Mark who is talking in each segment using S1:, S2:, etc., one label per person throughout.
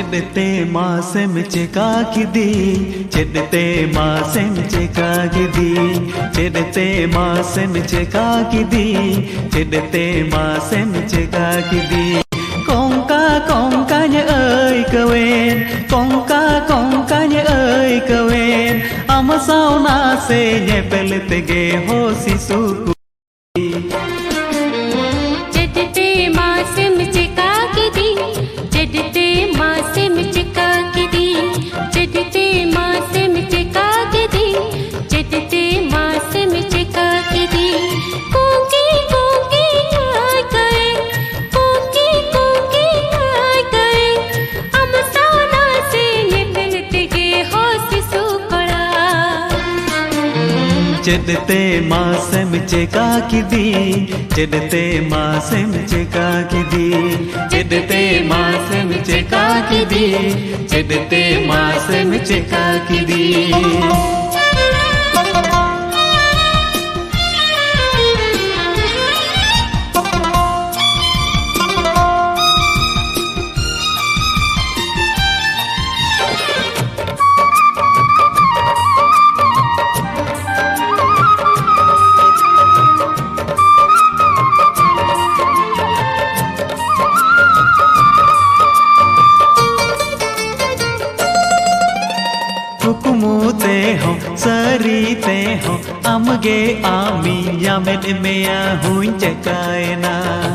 S1: చెడితే మాసం చెకాకిది చెడితే మాసం చెకాకిది చెడితే మాసం చెకాకిది చెడితే మాసం చెకాకిది Kongka kongkanya ơi kawen Kongka kongkanya ơi kawen Ama sauna se nyepel tege ho sisuku
S2: చెడితే మాసం చెకాకిది చెడితే మాసం చెకాకిది చెడితే మాసం చెకాకిది చెడితే మాసం చెకాకిది కోకి కోకి హాయ్ కరే కోకి కోకి హాయ్ కరే అమసానా సే నెపెలతిగే హోసి సుకడా
S1: చెడితే మాసం చెకాకిది చెడితే మాసం చెకాకిది చెడితే మాసం చెకాకిది చెడితే మాసం చెకాకిది हुकुमते हो सरीते हो अमगे आमी यामेन मेया हुई चकायना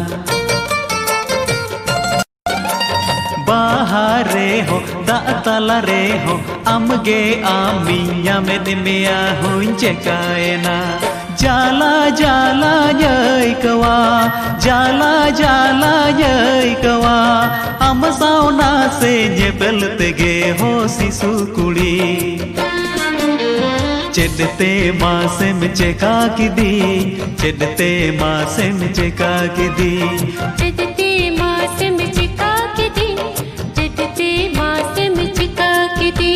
S1: बाहरे हो दातला रे हो अमगे आमी यामेन मेया हुई चकायना जाला जाला यई कवा जाला जाला यई कवा अमसावना से जेबल तेगे हो सिसु कुड़ी చెడితే మాసం చెకాకిది చెడితే మాసం చెకాకిది
S2: చెడితే మాసం చెకాకిది చెడితే మాసం చెకాకిది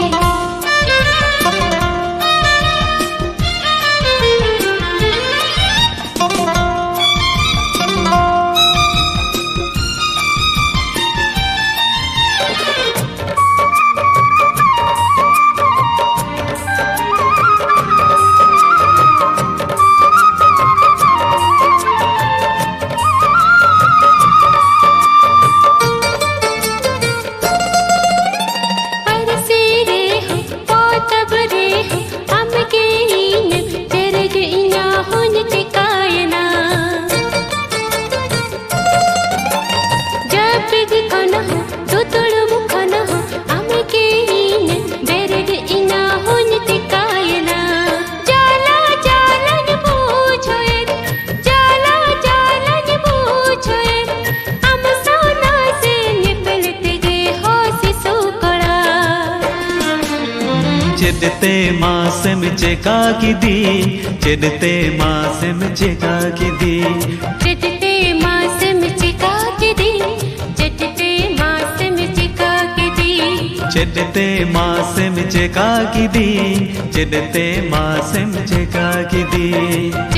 S1: చెడితే మాసం చెకాకిది చెడితే మాసం చెకాకిది
S2: చెడితే మాసం చెకాకిది చెడితే మాసం చెకాకిది
S1: చెడితే మాసం చెకాకిది చెడితే మాసం చెకాకిది